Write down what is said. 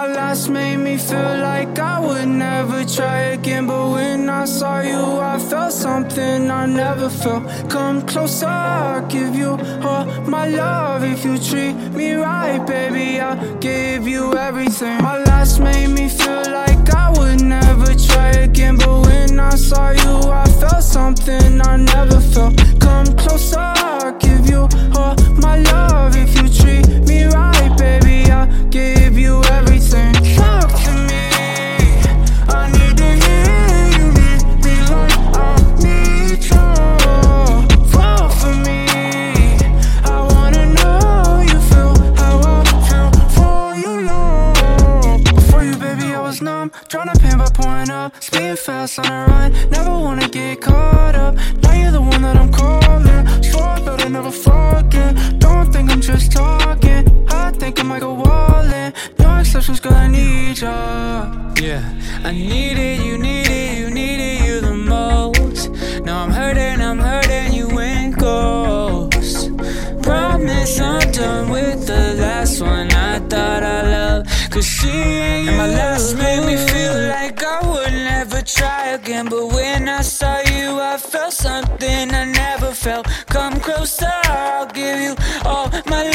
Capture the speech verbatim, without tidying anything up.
My last made me feel like I would never try again, but when I saw you I felt something I never felt. Come closer, I'll give you all my love. If you treat me right, baby, I'll give you everything. My last made me feel like I would never try again, but when I saw you I felt something I never felt. Come closer, I'll give you all my love. If you treat me right, baby, I'll give you everything. Talk to me, I need to hear you need me like I need you. Fall for me, I wanna know you feel how I feel for you long. Before you, baby, I was numb, tryna pain by pouring up, speeding fast on a run, never wanna get caught up. Now you're the one that I'm calling, swore I better never forget. Don't think I'm just talking, I think I might go all in. No exceptions, girl, I need ya. Yeah, I need it, you need it, you need it, you the most. Now I'm hurting, I'm hurting, you went ghost. Promise I'm done with the last one I thought I loved, cause she ain't you. And my last made me feel like I would never try again, but when I saw you I felt something I never felt. Come closer, I'll give you all my